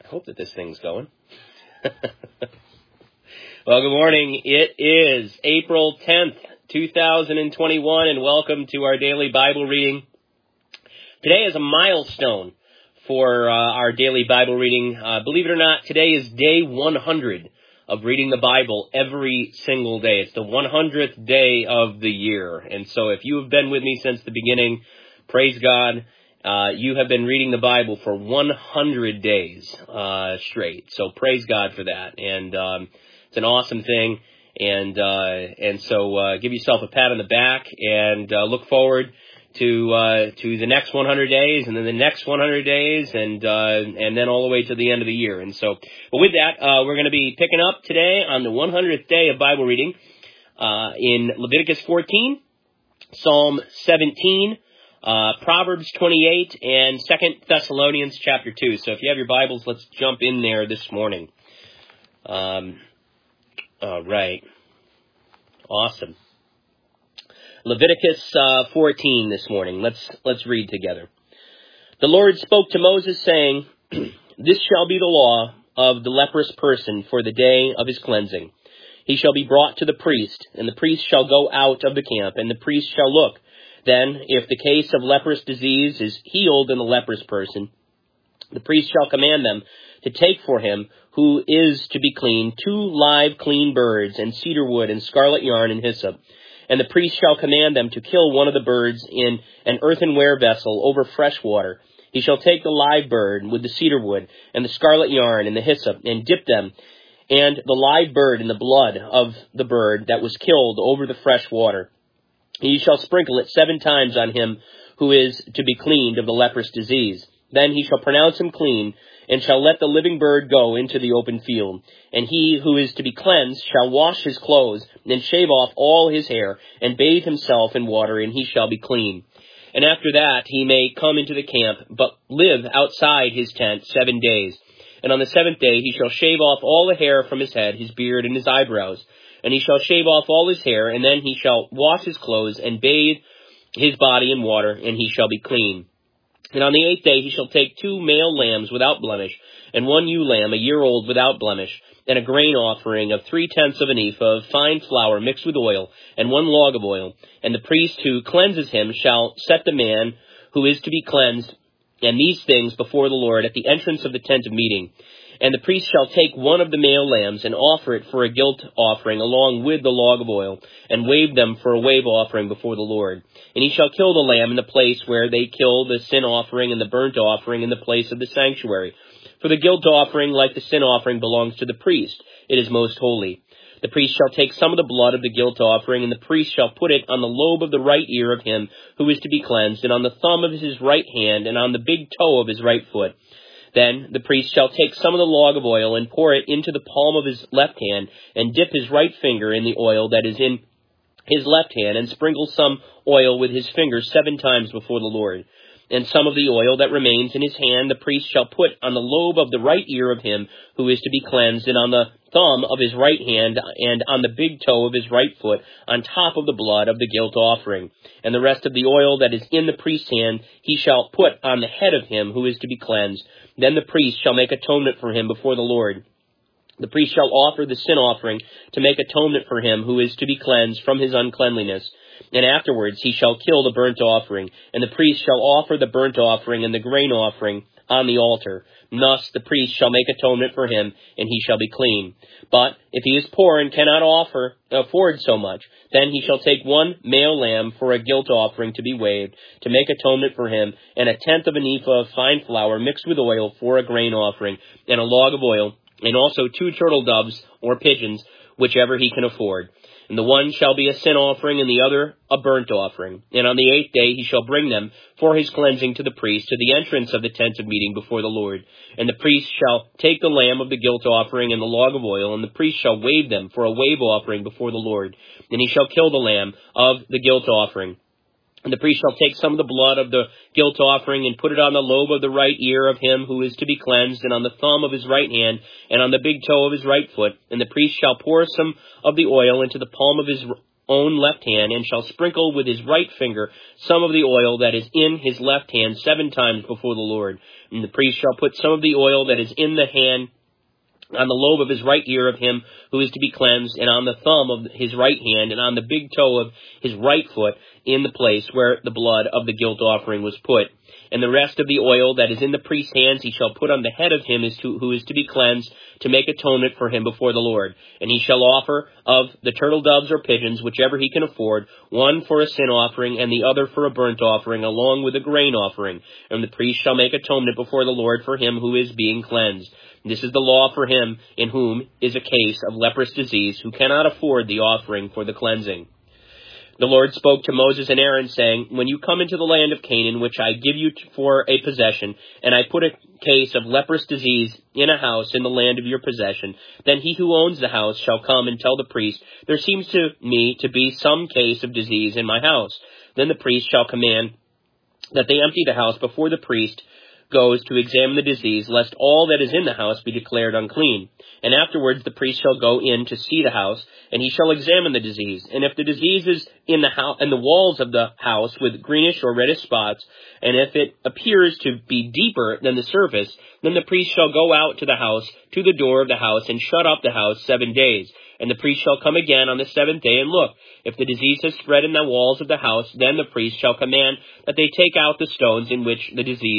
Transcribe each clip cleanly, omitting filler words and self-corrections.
hope that this thing's going. Well, good morning. It is April 10th, 2021, and welcome to our daily Bible reading. Today is a milestone for our daily Bible reading. Believe it or not, today is day 100 of reading the Bible every single day. It's the 100th day of the year. And so if you have been with me since the beginning, praise God. You have been reading the Bible for 100 days straight. So praise God for that. And it's an awesome thing. And so give yourself a pat on the back and look forward to the next 100 days and then the next 100 days and then all the way to the end of the year. And so, but with that, we're going to be picking up today on the 100th day of Bible reading in Leviticus 14, Psalm 17, Proverbs 28, and 2 Thessalonians chapter 2. So if you have your Bibles, let's jump in there this morning. All right. Awesome. Leviticus 14 this morning. Let's read together. The Lord spoke to Moses, saying, This shall be the law of the leprous person for the day of his cleansing. He shall be brought to the priest, and the priest shall go out of the camp, and the priest shall look. Then, if the case of leprous disease is healed in the leprous person, the priest shall command them to take for him, who is to be clean, 2 live clean birds, and cedar wood, and scarlet yarn, and hyssop. And the priest shall command them to kill one of the birds in an earthenware vessel over fresh water. He shall take the live bird with the cedar wood, and the scarlet yarn, and the hyssop, and dip them, and the live bird in the blood of the bird that was killed over the fresh water. He shall sprinkle it 7 times on him who is to be cleaned of the leprous disease. Then he shall pronounce him clean, and shall let the living bird go into the open field. And he who is to be cleansed shall wash his clothes, and shave off all his hair, and bathe himself in water, and he shall be clean. And after that he may come into the camp, but live outside his tent 7 days. And on the 7th day he shall shave off all the hair from his head, his beard, and his eyebrows. And he shall shave off all his hair, and then he shall wash his clothes, and bathe his body in water, and he shall be clean. And on the 8th day he shall take 2 male lambs without blemish, and 1 ewe lamb a year old without blemish, and a grain offering of 3/10 of an ephah of fine flour mixed with oil, and 1 log of oil. And the priest who cleanses him shall set the man who is to be cleansed and these things before the Lord at the entrance of the tent of meeting. And the priest shall take 1 of the male lambs and offer it for a guilt offering along with the log of oil, and wave them for a wave offering before the Lord. And he shall kill the lamb in the place where they kill the sin offering and the burnt offering in the place of the sanctuary. For the guilt offering, like the sin offering, belongs to the priest. It is most holy. The priest shall take some of the blood of the guilt offering, and the priest shall put it on the lobe of the right ear of him who is to be cleansed, and on the thumb of his right hand, and on the big toe of his right foot. Then the priest shall take some of the log of oil and pour it into the palm of his left hand, and dip his right finger in the oil that is in his left hand, and sprinkle some oil with his finger 7 times before the Lord. And some of the oil that remains in his hand the priest shall put on the lobe of the right ear of him who is to be cleansed, and on the thumb of his right hand, and on the big toe of his right foot, on top of the blood of the guilt offering. And the rest of the oil that is in the priest's hand he shall put on the head of him who is to be cleansed. Then the priest shall make atonement for him before the Lord. The priest shall offer the sin offering to make atonement for him who is to be cleansed from his uncleanliness. And afterwards he shall kill the burnt offering, and the priest shall offer the burnt offering and the grain offering on the altar. Thus the priest shall make atonement for him, and he shall be clean. But if he is poor and cannot afford so much, then he shall take 1 male lamb for a guilt offering to be waved, to make atonement for him, and 1/10 of an ephah of fine flour mixed with oil for a grain offering, and a log of oil, and also 2 turtle doves or pigeons, whichever he can afford. And the one shall be a sin offering, and the other a burnt offering. And on the 8th day he shall bring them for his cleansing to the priest, to the entrance of the tent of meeting before the Lord. And the priest shall take the lamb of the guilt offering and the log of oil, and the priest shall wave them for a wave offering before the Lord. And he shall kill the lamb of the guilt offering. And the priest shall take some of the blood of the guilt offering and put it on the lobe of the right ear of him who is to be cleansed, and on the thumb of his right hand, and on the big toe of his right foot. And the priest shall pour some of the oil into the palm of his own left hand, and shall sprinkle with his right finger some of the oil that is in his left hand 7 times before the Lord. And the priest shall put some of the oil that is in the hand on the lobe of his right ear of him who is to be cleansed, and on the thumb of his right hand, and on the big toe of his right foot, in the place where the blood of the guilt offering was put. And the rest of the oil that is in the priest's hands he shall put on the head of him who is to be cleansed, to make atonement for him before the Lord. And he shall offer of the turtle doves or pigeons, whichever he can afford, one for a sin offering, and the other for a burnt offering, along with a grain offering. And the priest shall make atonement before the Lord for him who is being cleansed. This is the law for him in whom is a case of leprous disease, who cannot afford the offering for the cleansing. The Lord spoke to Moses and Aaron, saying, When you come into the land of Canaan, which I give you for a possession, and I put a case of leprous disease in a house in the land of your possession, then he who owns the house shall come and tell the priest, There seems to me to be some case of disease in my house. Then the priest shall command that they empty the house before the priest goes to examine the disease, lest all that is in the house be declared unclean. And afterwards the priest shall go in to see the house, and he shall examine the disease. And if the disease is in the house and the walls of the house with greenish or reddish spots, and if it appears to be deeper than the surface, then the priest shall go out to the house, to the door of the house, and shut up the house 7 days. And the priest shall come again on the 7th day and look. If the disease has spread in the walls of the house, then the priest shall command that they take out the stones in which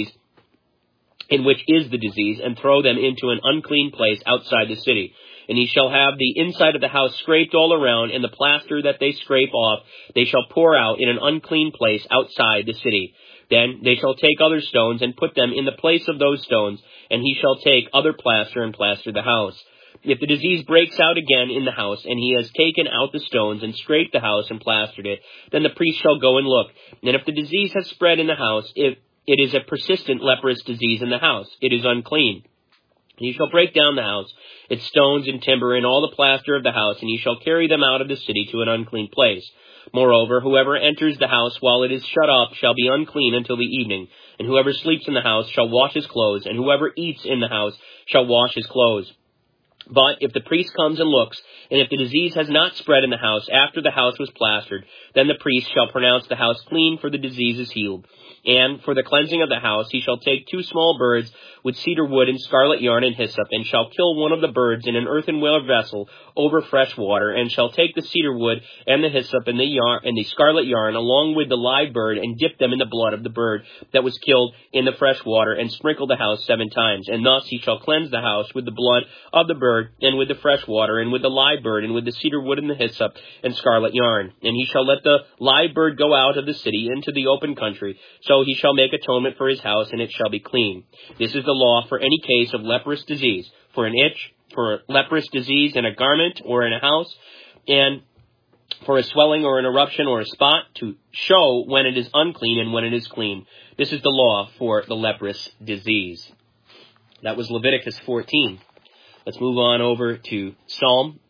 is the disease, and throw them into an unclean place outside the city. And he shall have the inside of the house scraped all around, and the plaster that they scrape off they shall pour out in an unclean place outside the city. Then they shall take other stones and put them in the place of those stones, and he shall take other plaster and plaster the house. If the disease breaks out again in the house, and he has taken out the stones and scraped the house and plastered it, then the priest shall go and look. And if the disease has spread in the house, if it is a persistent leprous disease in the house, it is unclean. And he shall break down the house, its stones and timber, and all the plaster of the house, and he shall carry them out of the city to an unclean place. Moreover, whoever enters the house while it is shut up shall be unclean until the evening, and whoever sleeps in the house shall wash his clothes, and whoever eats in the house shall wash his clothes. But if the priest comes and looks, and if the disease has not spread in the house after the house was plastered, then the priest shall pronounce the house clean, for the disease is healed. And for the cleansing of the house he shall take 2 small birds with cedar wood and scarlet yarn and hyssop, and shall kill one of the birds in an earthenware vessel over fresh water, and shall take the cedar wood and the hyssop and the scarlet yarn along with the live bird, and dip them in the blood of the bird that was killed in the fresh water, and sprinkle the house 7 times. And thus he shall cleanse the house with the blood of the bird, and with the fresh water, and with the live bird, and with the cedar wood and the hyssop and scarlet yarn. And he shall let the live bird go out of the city into the open country. So he shall make atonement for his house, and it shall be clean. This is the law for any case of leprous disease, for an itch, for a leprous disease in a garment or in a house, and for a swelling or an eruption or a spot, to show when it is unclean and when it is clean. This is the law for the leprous disease. That was Leviticus 14. Let's move on over to Psalm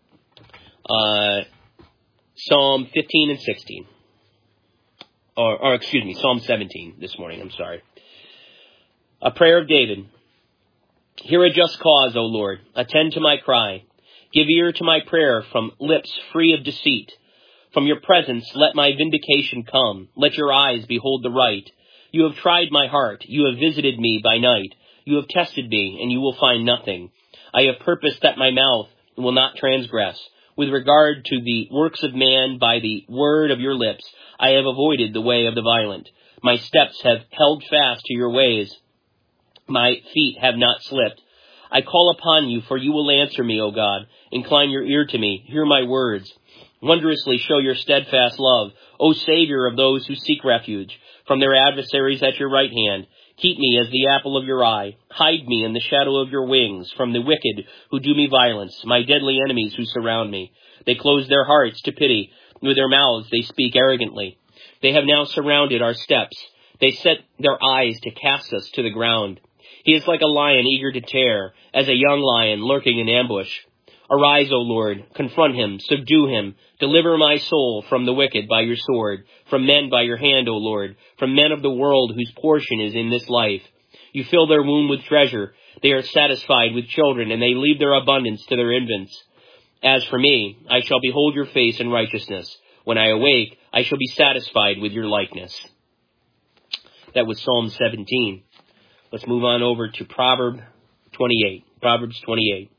15 and 16. Psalm 17 this morning, I'm sorry. A prayer of David. Hear a just cause, O Lord. Attend to my cry. Give ear to my prayer from lips free of deceit. From your presence let my vindication come. Let your eyes behold the right. You have tried my heart. You have visited me by night. You have tested me, and you will find nothing. I have purposed that my mouth will not transgress. With regard to the works of man, by the word of your lips, I have avoided the way of the violent. My steps have held fast to your ways. My feet have not slipped. I call upon you, for you will answer me, O God. Incline your ear to me. Hear my words. Wondrously show your steadfast love, O Savior of those who seek refuge, from their adversaries at your right hand. Keep me as the apple of your eye. Hide me in the shadow of your wings from the wicked who do me violence, my deadly enemies who surround me. They close their hearts to pity. With their mouths they speak arrogantly. They have now surrounded our steps. They set their eyes to cast us to the ground. He is like a lion eager to tear, as a young lion lurking in ambush. Arise, O Lord, confront him, subdue him. Deliver my soul from the wicked by your sword, from men by your hand, O Lord, from men of the world whose portion is in this life. You fill their womb with treasure. They are satisfied with children, and they leave their abundance to their infants. As for me, I shall behold your face in righteousness. When I awake, I shall be satisfied with your likeness. That was Psalm 17. Let's move on over to Proverbs 28. Proverbs 28.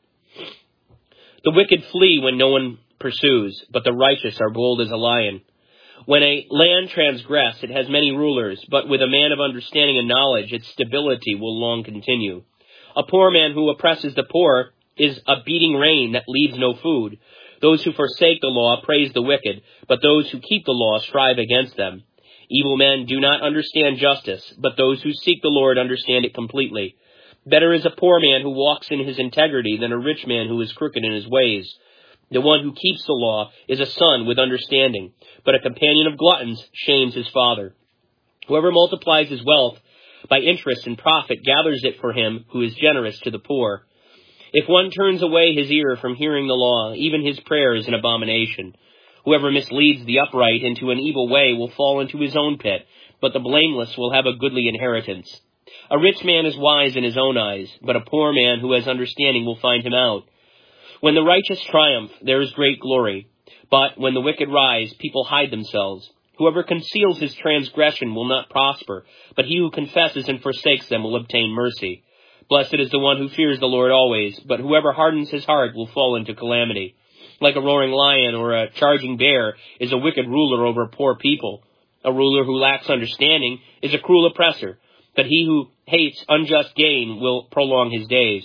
The wicked flee when no one pursues, but the righteous are bold as a lion. When a land transgress, it has many rulers, but with a man of understanding and knowledge, its stability will long continue. A poor man who oppresses the poor is a beating rain that leaves no food. Those who forsake the law praise the wicked, but those who keep the law strive against them. Evil men do not understand justice, but those who seek the Lord understand it completely. Better is a poor man who walks in his integrity than a rich man who is crooked in his ways. The one who keeps the law is a son with understanding, but a companion of gluttons shames his father. Whoever multiplies his wealth by interest and profit gathers it for him who is generous to the poor. If one turns away his ear from hearing the law, even his prayer is an abomination. Whoever misleads the upright into an evil way will fall into his own pit, but the blameless will have a goodly inheritance. A rich man is wise in his own eyes, but a poor man who has understanding will find him out. When the righteous triumph, there is great glory, but when the wicked rise, people hide themselves. Whoever conceals his transgression will not prosper, but he who confesses and forsakes them will obtain mercy. Blessed is the one who fears the Lord always, but whoever hardens his heart will fall into calamity. Like a roaring lion or a charging bear is a wicked ruler over poor people. A ruler who lacks understanding is a cruel oppressor, but he who hates unjust gain will prolong his days.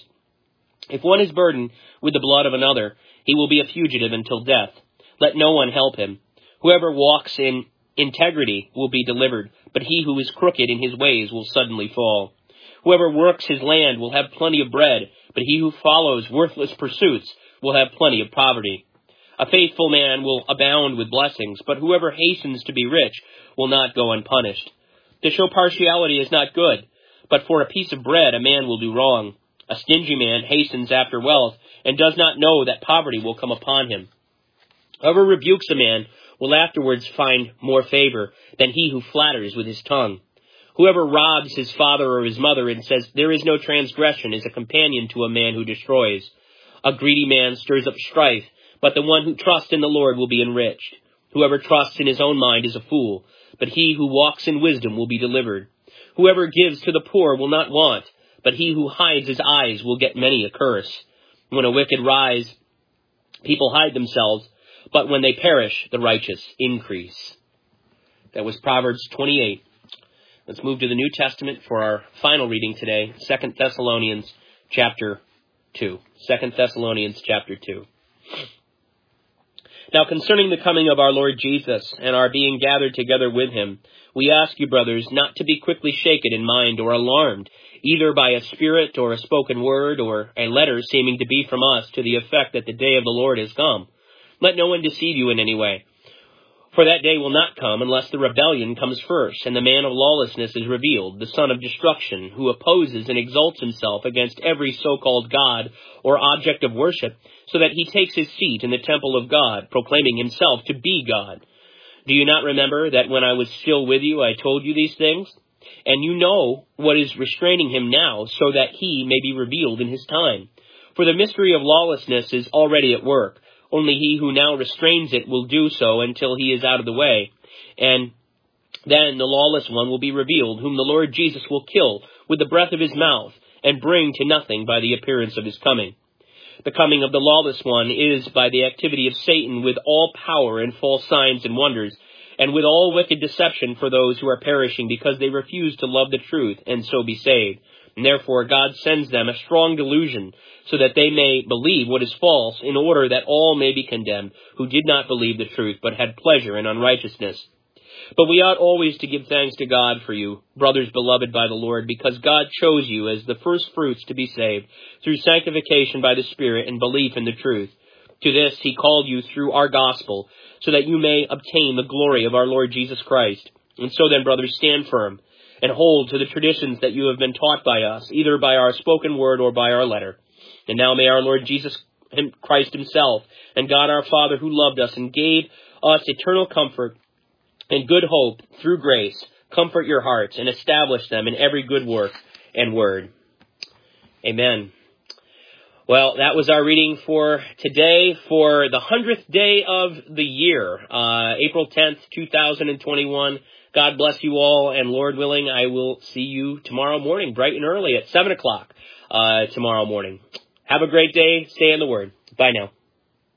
If one is burdened with the blood of another, he will be a fugitive until death. Let no one help him. Whoever walks in integrity will be delivered, but he who is crooked in his ways will suddenly fall. Whoever works his land will have plenty of bread, but he who follows worthless pursuits will have plenty of poverty. A faithful man will abound with blessings, but whoever hastens to be rich will not go unpunished. To show partiality is not good, but for a piece of bread a man will do wrong. A stingy man hastens after wealth and does not know that poverty will come upon him. Whoever rebukes a man will afterwards find more favor than he who flatters with his tongue. Whoever robs his father or his mother and says, "There is no transgression," is a companion to a man who destroys. A greedy man stirs up strife, but the one who trusts in the Lord will be enriched. Whoever trusts in his own mind is a fool, but he who walks in wisdom will be delivered. Whoever gives to the poor will not want, but he who hides his eyes will get many a curse. When a wicked rise, people hide themselves, but when they perish, the righteous increase. That was Proverbs 28. Let's move to the New Testament for our final reading today, 2 Thessalonians chapter 2. 2 Thessalonians chapter 2. Now concerning the coming of our Lord Jesus and our being gathered together with him, we ask you, brothers, not to be quickly shaken in mind or alarmed, either by a spirit or a spoken word or a letter seeming to be from us to the effect that the day of the Lord has come. Let no one deceive you in any way. For that day will not come unless the rebellion comes first, and the man of lawlessness is revealed, the son of destruction, who opposes and exalts himself against every so-called God or object of worship, so that he takes his seat in the temple of God, proclaiming himself to be God. Do you not remember that when I was still with you, I told you these things? And you know what is restraining him now, so that he may be revealed in his time. For the mystery of lawlessness is already at work. Only he who now restrains it will do so until he is out of the way. And then the lawless one will be revealed, whom the Lord Jesus will kill with the breath of his mouth, and bring to nothing by the appearance of his coming. The coming of the lawless one is by the activity of Satan with all power and false signs and wonders, and with all wicked deception for those who are perishing because they refuse to love the truth and so be saved. And therefore God sends them a strong delusion, so that they may believe what is false, in order that all may be condemned who did not believe the truth, but had pleasure in unrighteousness. But we ought always to give thanks to God for you, brothers beloved by the Lord, because God chose you as the first fruits to be saved, through sanctification by the Spirit and belief in the truth. To this he called you through our gospel, so that you may obtain the glory of our Lord Jesus Christ. And so then, brothers, stand firm, and hold to the traditions that you have been taught by us, either by our spoken word or by our letter. And now may our Lord Jesus Christ himself, and God our Father, who loved us and gave us eternal comfort and good hope through grace, comfort your hearts and establish them in every good work and word. Amen. Well, that was our reading for today for the 100th day of the year, April 10th, 2021. God bless you all, and Lord willing, I will see you tomorrow morning, bright and early at 7 o'clock tomorrow morning. Have a great day. Stay in the Word. Bye now.